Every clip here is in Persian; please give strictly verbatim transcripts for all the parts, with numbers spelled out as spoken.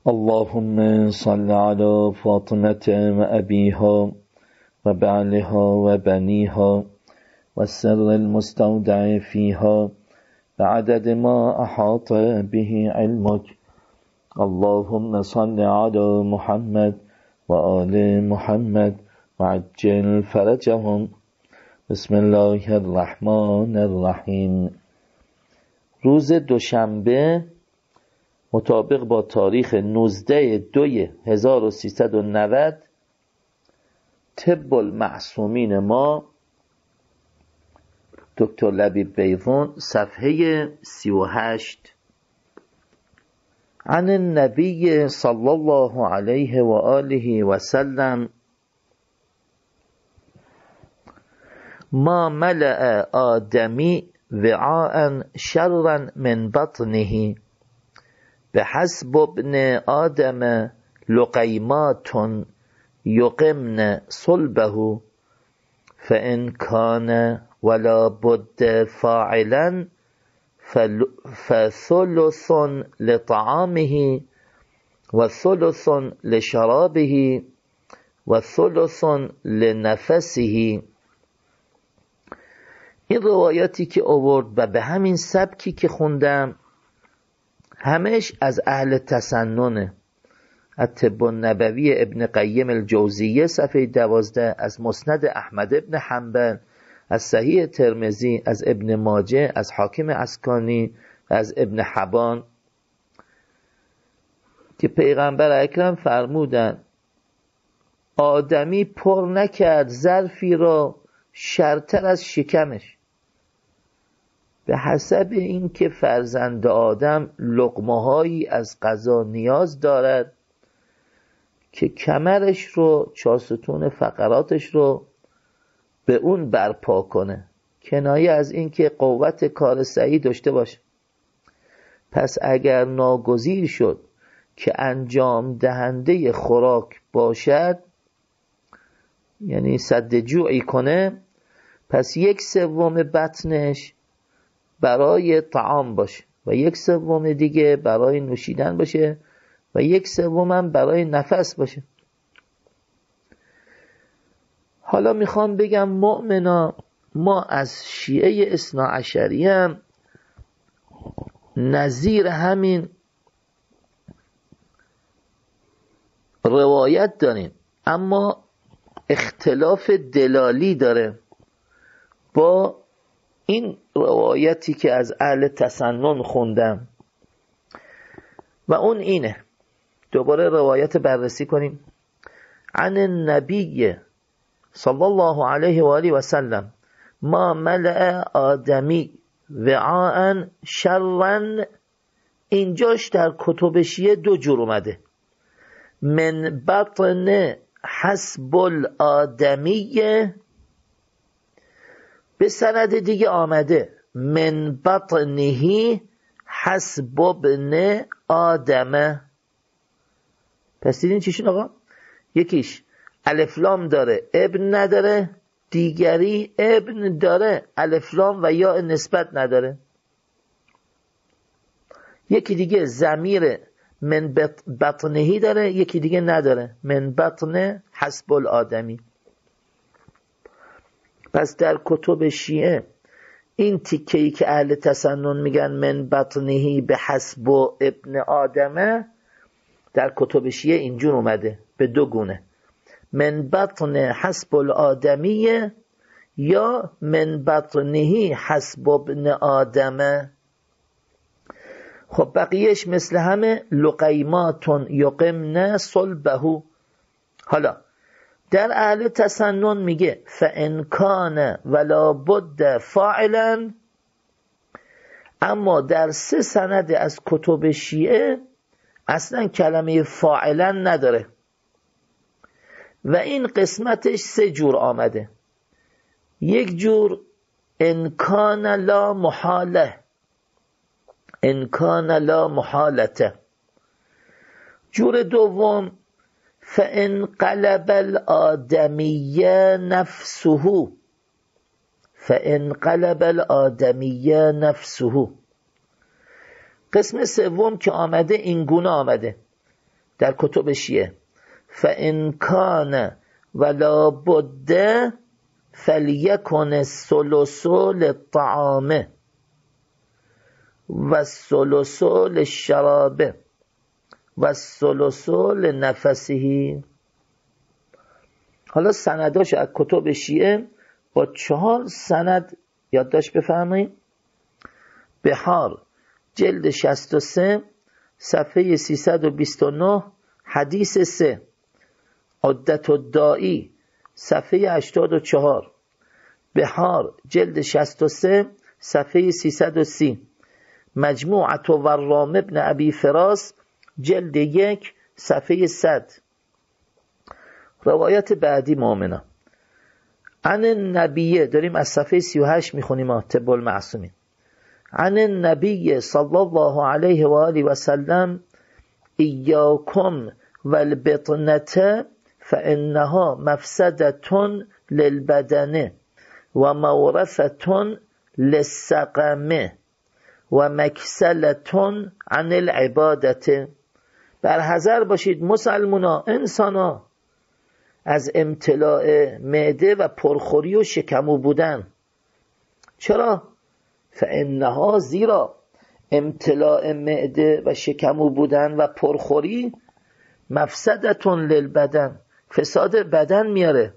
اللهم صل على فاطمة وأبيها وبعلها وبنيها والسر المستودع فيها بعدد ما أحاط به علمك. اللهم صل على محمد وآل محمد وعجل فرجهم. بسم الله الرحمن الرحیم. روز دوشنبه مطابق با تاریخ نوزده دوی هزار و سیصد و نود طب المعصومین ما دکتر لبیب بیضون صفحه سی و هشت. عن النبی صلی الله علیه و آله و سلم ما ملأ آدمی وعاء شرا من بطنه بحسب ابن آدم لقیمات یقمن صلبه فإن كان ولا بد فاعلا فثلث لطعامه وثلث لشرابه وثلث لنفسه. این روایاتی که آورد و به همین سبکی که خوندم همش از اهل تسننه. الطب النبوی ابن قیم الجوزیه صفحه دوازده، از مسند احمد ابن حنبل، از صحیح ترمذی، از ابن ماجه، از حاکم اسکانی، از ابن حبان که پیغمبر اکرم فرمودن آدمی پر نکرد ظرفی را شرتر از شکمش، به حسب اینکه فرزند آدم لقمه‌هایی از غذا نیاز دارد که کمرش رو، چارستون فقراتش رو به اون برپا کنه، کنایه از اینکه قوت کار سعی داشته باشه. پس اگر ناگزیر شد که انجام دهنده خوراک باشد، یعنی سد جوعی کنه، پس یک سوم بطنش برای طعام باشه و یک سوم دیگه برای نوشیدن باشه و یک سوم هم برای نفس باشه. حالا میخوام بگم مؤمنا، ما از شیعه اثنا عشری هم نظیر همین روایت داریم، اما اختلاف دلالی داره با این روایتی که از اهل تسنن خوندم و اون اینه. دوباره روایت بررسی کنیم. عن النبی صلی الله علیه و آله و سلم ما ملأ آدمی وعاء شرا. اینجاش در کتب شیعه دو جور اومده، من بطن حسب الآدمیه، به سند دیگه آمده من بطنه حسب ابن آدمه. پس دیدین چیشون آقا؟ یکیش الفلام داره ابن نداره، دیگری ابن داره الفلام و یا نسبت نداره. یکی دیگه ضمیر من بطنهی داره، یکی دیگه نداره، من بطن حسب الآدمی. پس در کتب شیعه این تیکه‌ای که اهل تسنن میگن من بطنهی به حسب ابن آدمه، در کتب شیعه اینجور اومده به دو گونه، من بطن حسب الآدمیه یا من بطنهی حسب ابن آدمه. خب بقیهش مثل همه لقیمات یقمن صلبه. حالا در اهل تسنن میگه فإن کان ولا بد فاعلا، اما در سه سند از کتب شیعه اصلا کلمه فاعلا نداره و این قسمتش سه جور آمده. یک جور ان کان لا محاله، ان کان لا محالته. جور دوم فإن قلب الآدمی نفسه، فإن قلب الآدمی نفسه. قسم سوم که آمده این گونه آمده در کتب شیعه فَإِنْ كَانَ وَلَا بُدَّ فَلْيَكُنِ الثُّلُثُ لِلطَّعَامِ وَالثُّلُثُ لِلشَّرَابِ وَالثُّلُثُ لِنَفَسِهِ. حالا سنداش از کتب شیعه با چهار سند یادداشت بفرمایید. بحار جلد شصت و سه صفحه سیصد و بیست و نه حدیث سه. عدت الدائی صفحه هشتاد و چهار. بحار جلد شصت و سه صفحه سیصد و سی. مجموعة ورام ابن ابی فراس جلد یک صفحه صد. روایت بعدی مؤمنان عن النبی، داریم از صفحه سی و هشت میخونیم ها، طب المعصومین. عن النبی صلی الله علیه و آله و سلم ایاکم والبطنة فانها مفسدة للبدن و مورثة للسقم و مکسلة عن العبادة. بر حذر باشید مسلمونا، انسانا، از امتلاع معده و پرخوری و شکمو بودن. چرا؟ فانها، زیرا امتلاع معده و شکمو بودن و پرخوری مفسدتون للبدن، فساد بدن میاره،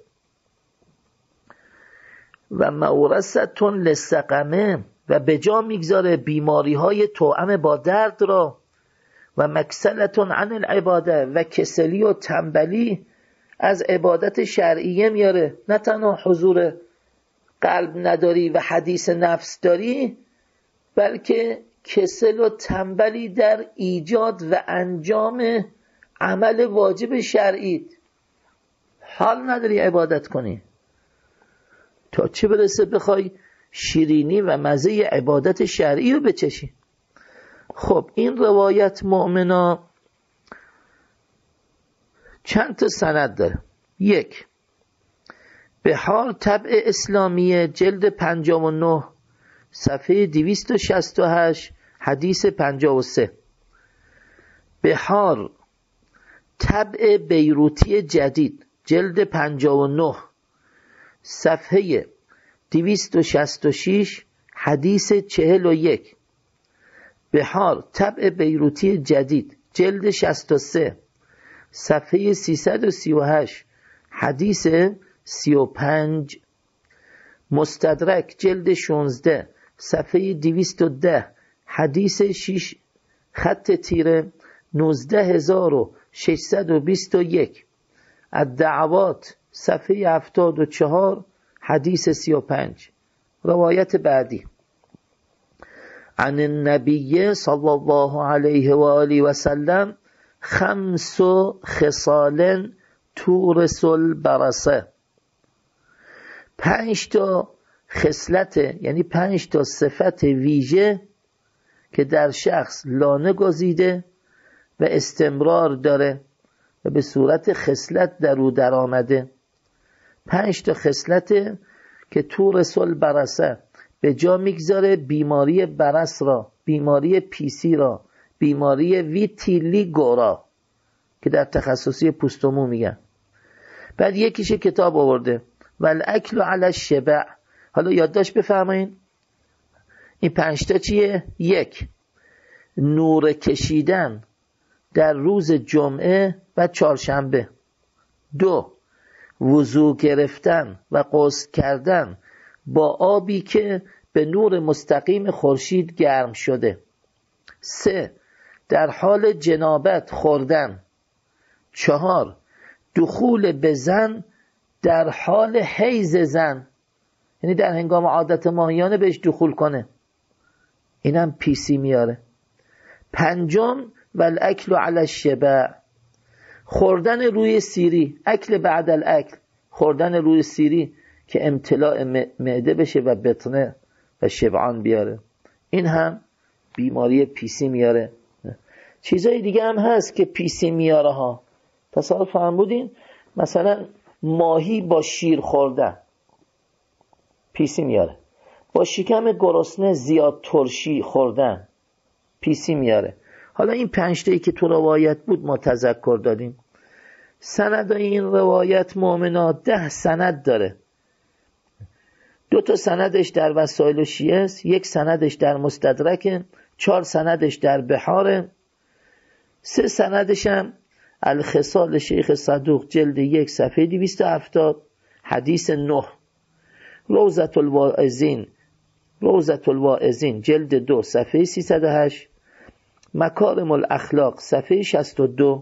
و مورثتون للسقمه، و به جا میگذاره بیماری های توأم با درد را، و مکسلتون عن العباده، و کسلی و تنبلی از عبادت شرعیه میاره. نه تنها حضور قلب نداری و حدیث نفس داری، بلکه کسل و تنبلی در ایجاد و انجام عمل واجب شرعی. حال نداری عبادت کنی، تا چه برسه بخوای شیرینی و مزه عبادت شرعی رو بچشی. خب این روایت مؤمنا چند تا سند داره. یک، بحار طبع اسلامیه جلد پنجاه و نه صفحه دویست و شصت و هشت حدیث پنجاه و سه. بحار طبع بیروتی جدید جلد پنجاه و نه صفحه دویست و شصت و شش حدیث چهل و یک. بحار طبع بیروتی جدید جلد شصت و سه صفحه سیصد و سی و هشت حدیث سی و پنج. مستدرک جلد شانزده صفحه دویست و ده حدیث شش خط تیره نوزده هزار و ششصد و بیست و یک. الدعوات صفحه هفتاد و چهار حدیث سی و پنج. روایت بعدی عن النبی صلی الله علیه و آله و سلم خمس خصال تورث البرصه. پنج تا خصلت، یعنی پنج تا صفت ویژه که در شخص لانه گزیده و استمرار داره و به صورت خصلت در او در آمده. پنج تا خصلت که تورث البرصه، به جا میگذاره بیماری برص را، بیماری پیسی را، بیماری ویتیلیگو را که در تخصصی پوست و مو میگن. بعد یکیش کتاب آورده والاکل علی الشبع. حالا یادداشت بفرمایید این پنج تا چیه؟ یک، نور کشیدن در روز جمعه و چهارشنبه. دو، وضو گرفتن و غسل کردن با آبی که به نور مستقیم خورشید گرم شده. سه، در حال جنابت خوردن. چهار، دخول به زن در حال حیض زن، یعنی در هنگام عادت ماهیانه بهش دخول کنه، اینم پیسی میاره. پنجم والاکل علی الشبع، خوردن روی سیری، اکل بعد الاکل، خوردن روی سیری که امتلاع معده بشه و بطنه و شبعان بیاره، این هم بیماری پیسی میاره. چیزای دیگه هم هست که پیسی میاره ها. تصور فرمودین مثلا ماهی با شیر خوردن پیسی میاره، با شکم گرسنه زیاد ترشی خوردن پیسی میاره. حالا این پنج تایی که تو روایت بود ما تذکر دادیم. سندای این روایت مؤمنات ده سند داره. دو تا سندش در وسائل شیعه است، یک سندش در مستدرک، چهار سندش در بحار، سه سندش هم الخصال شیخ صدوق جلد یک صفحه دویست و هفتاد حدیث نه، روضة الواعظین روضة الواعظین جلد دو صفحه سیصد و هشت، مکارم الاخلاق صفحه شصت و دو.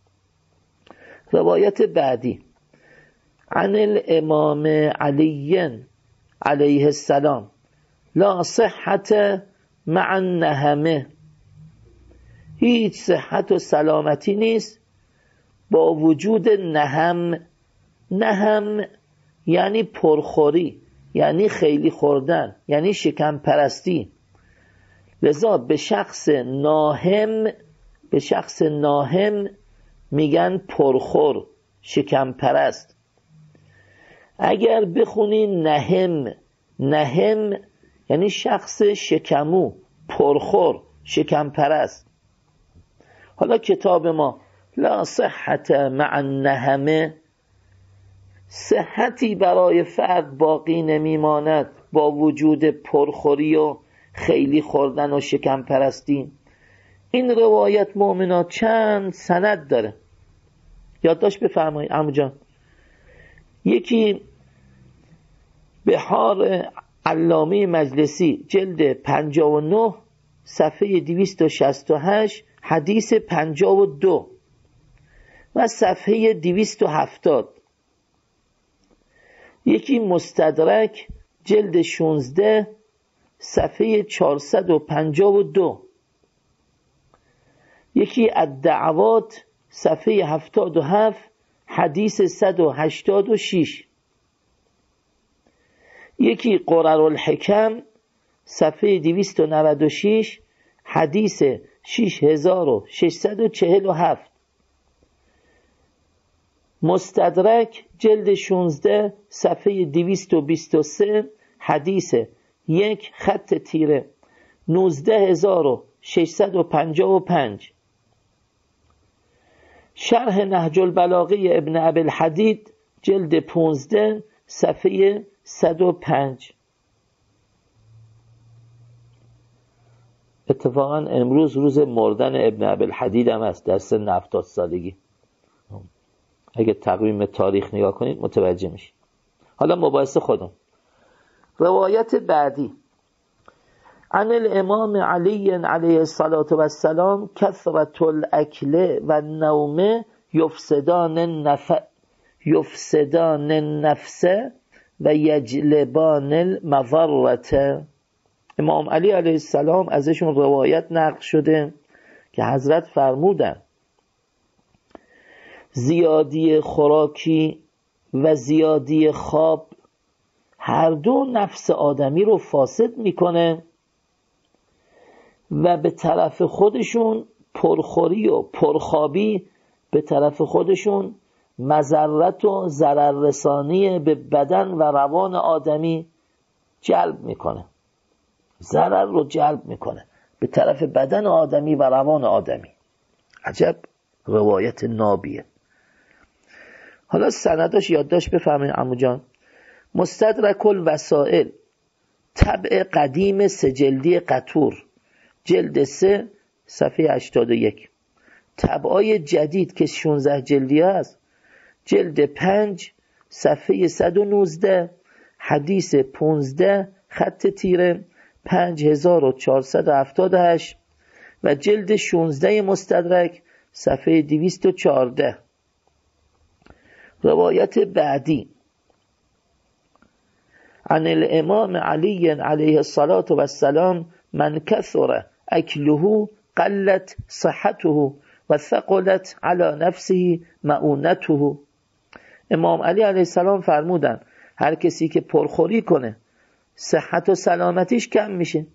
روایت بعدی عن الامام علی علیه السلام لا صحت مع النهمه، هیچ صحت و سلامتی نیست با وجود نهم. نهم یعنی پرخوری، یعنی خیلی خوردن، یعنی شکم پرستی. لذا به شخص ناهم به شخص ناهم میگن پرخور، شکم پرست. اگر بخونی نهم، نهم یعنی شخص شکمو، پرخور، شکم پرست. حالا کتاب ما لا صحت مع النهمه، صحتی برای فرد باقی نمیماند با وجود پرخوری و خیلی خوردن و شکم پرستی. این روایت مؤمنات چند سند داره، یادداشت بفرمایید عمو جان. یکی بحار علامه مجلسی جلد پنجاه و نه صفحه دویست و شصت و هشت حدیث پنجاه و دو و صفحه دویست و هفتاد. یکی مستدرک جلد شانزده صفحه چهارصد و پنجاه و دو. یکی الدعوات صفحه هفتاد و هفت حدیث صد و هشتاد و شش. یکی قرر الحکم صفحه دویست و نود و شش حدیث شش هزار و ششصد و چهل و هفت. مستدرک جلد شانزده صفحه دویست و بیست و سه حدیث یک خط تیره نوزده هزار و ششصد و پنجاه و پنج. شرح نهج البلاغه ابن ابی الحدید جلد پانزده صفحه صد و پنج. اتفاقا امروز روز مردن ابن ابی الحدید هم است در سن هفتاد سالگی. اگه تقویم تاریخ نگاه کنید متوجه میشید. حالا مباحث خودم. روایت بعدی عن الامام علی علیه الصلاة و السلام کثرت الاکل و النوم یفسدان النف یفسدان النفس و یجلبان المضرة. امام علی علیه السلام ازشون روایت نقل شده که حضرت فرمودن زیادی خوراکی و زیادی خواب هر دو نفس آدمی رو فاسد میکنه و به طرف خودشون پرخوری و پرخوابی به طرف خودشون مضرت و ضرر رسانی به بدن و روان آدمی جلب میکنه. ضرر رو جلب میکنه به طرف بدن آدمی و روان آدمی. عجب روایت نابیه. حالا سنداش یادداشت بفرمایید عمو جان. مستدرک الوسائل طبع قدیم سجلدی قطور جلد سه صفحه هشتاد و یک. طبعای جدید که شانزده جلدی هست جلد پنج صفحه صد و نوزده حدیث پانزده خط تیره پنج هزار و چهارصد و هفتاد و هشت و جلد شانزده مستدرک صفحه دویست و چهارده. روایت بعدی عن الامام علی علیه الصلاة و السلام من کثر اکله قلت صحته و ثقلت على نفسه مؤونته. امام علی علیه السلام فرمودن هر کسی که پرخوری کنه صحت و سلامتیش کم میشه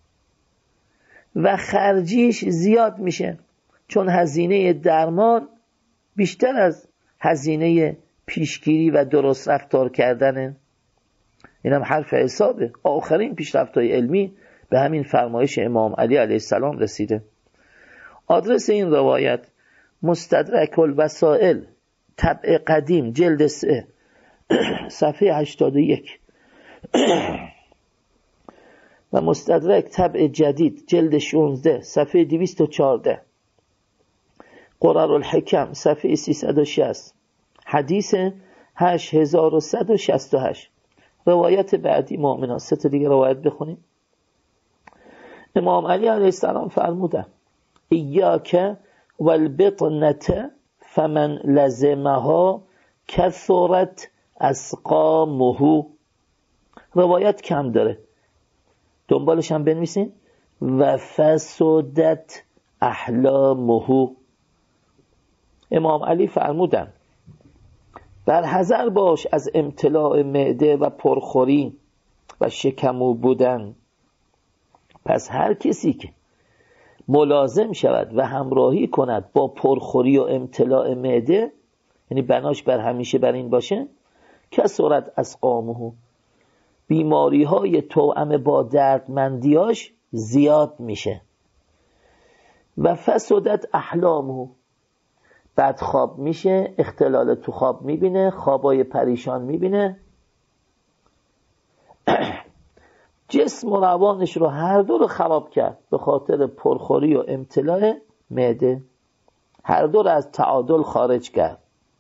و خرجیش زیاد میشه، چون هزینه درمان بیشتر از هزینه پیشگیری و درست رفتار کردنه. این هم حرف حسابه. آخرین پیشرفت‌های علمی به همین فرمایش امام علی علیه السلام رسیده. آدرس این روایت مستدرک الوسائل طبع قدیم جلد سه صفحه هشتاد و یک و مستدرک طبع جدید جلد شانزده صفحه دویست و چهارده، قرار الحکم صفحه سیصد و شصت، حدیث هشت هزار و صد و شصت و هشت. روایت بعدی مؤمنان، سه تا دیگه روایت بخونیم. امام علی علیه السلام فرمودن ایاک والبطنة فمن لزمها کثرت اسقامه. روایت کم داره، دنبالش هم بنویسین. و فسدت احلامه. امام علی فرمودن بر حذر باش از امتلاع معده و پرخوری و شکمو بودن. پس هر کسی که ملازم شود و همراهی کند با پرخوری و امتلاع معده، یعنی بناش بر همیشه بر این باشه، کثرت اسقامه، بیماری های توأم با دردمندیاش زیاد میشه. و فسدت احلامه، بعد خواب میشه، اختلال تو خواب میبینه، خوابای پریشان میبینه، جسم و روانش رو هر دو رو خراب کرد به خاطر پرخوری و امتلاع معده، هر دو رو از تعادل خارج کرد.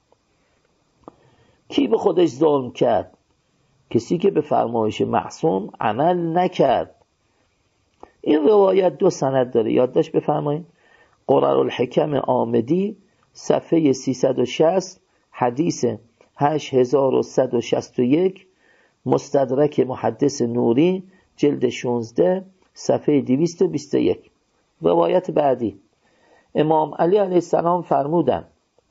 کی به خودش ظلم کرد؟ کسی که به فرمایش معصوم عمل نکرد. این روایت دو سند داره، یادداشت بفرمایید. قرار الحکم آمدی صفحه سیصد و شصت، حدیث هشت هزار و صد و شصت و یک، مستدرک محدث نوری جلد شانزده صفحه دویست و بیست و یک. روایت بعدی امام علی علیه السلام فرمودن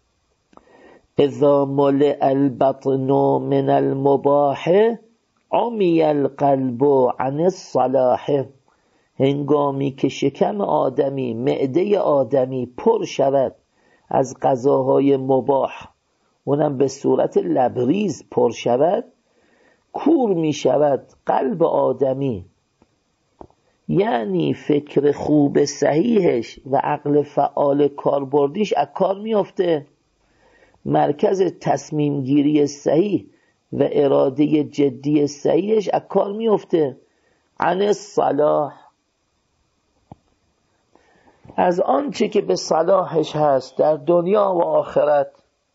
اذا ملئ البطن من المباح عمی القلب عن الصلاح. هنگامی که شکم آدمی، معده آدمی پر شود از غذاهای مباح، اونم به صورت لبریز پر شود، کور می شود قلب آدمی، یعنی فکر خوب صحیحش و عقل فعال کاربردیش از کار می افته، مرکز تصمیم گیری صحیح و اراده جدی صحیحش از کار می افته. عن الصلاح، از آنچه که به صلاحش هست در دنیا و آخرت.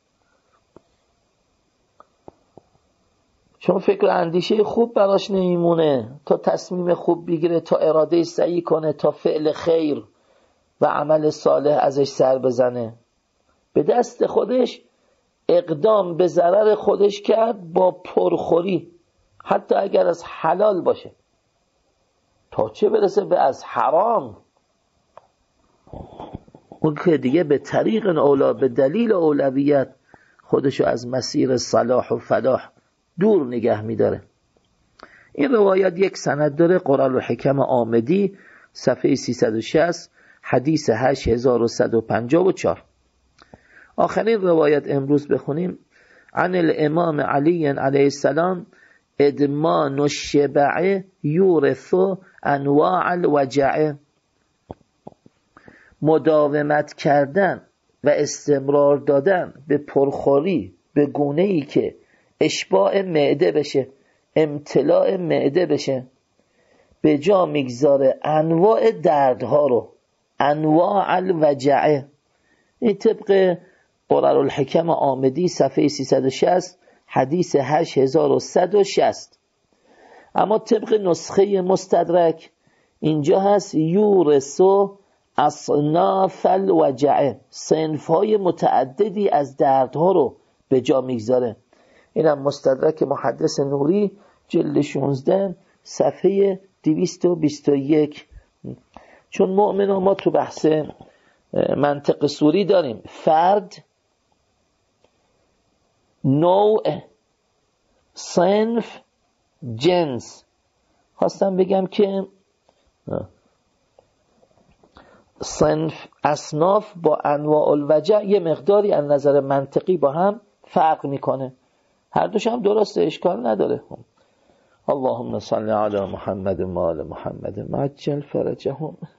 چون فکر اندیشه خوب براش نمیمونه تا تصمیم خوب بگیره، تا اراده صحیح کنه، تا فعل خیر و عمل صالح ازش سر بزنه. به دست خودش اقدام به ضرر خودش کرد با پرخوری، حتی اگر از حلال باشه، تا چه برسه به از حرام. اون که دیگه به طریق اولا، به دلیل اولویت خودشو از مسیر صلاح و فلاح دور نگه میداره. این روایت یک سند داره، قرار الحکم آمدی صفحه سیصد و شصت، حدیث هشت هزار و صد و پنجاه و چهار. آخرین روایت امروز بخونیم. عن الامام علی علیه السلام ادمان الشبع یورث انواع الوجع. مداومت کردن و استمرار دادن به پرخوری به گونه‌ای که اشباع معده بشه، امتلاع معده بشه، به جا میگذاره انواع دردها رو، انواع الوجع. این طبق قرار الحکم آمدی صفحه سیصد و شصت، حدیث هشت هزار و صد و شصت. اما طبق نسخه مستدرک اینجا هست یورثو اصناف الوجع، صنف‌های متعددی از دردها رو به جا میگذاره. اینم مستدرک محدث نوری جلد شانزده صفحه دویست و بیست و یک. چون مؤمنان ما تو بحث منطق سوری داریم فرد، نوع، صنف، جنس. خواستم بگم که صنف، اصناف با انواع الوجع یه مقداری از نظر منطقی با هم فرق میکنه. هر دوش هم درسته، اشکال نداره. اللهم صل علی محمد و آل محمد عجل فرجهم.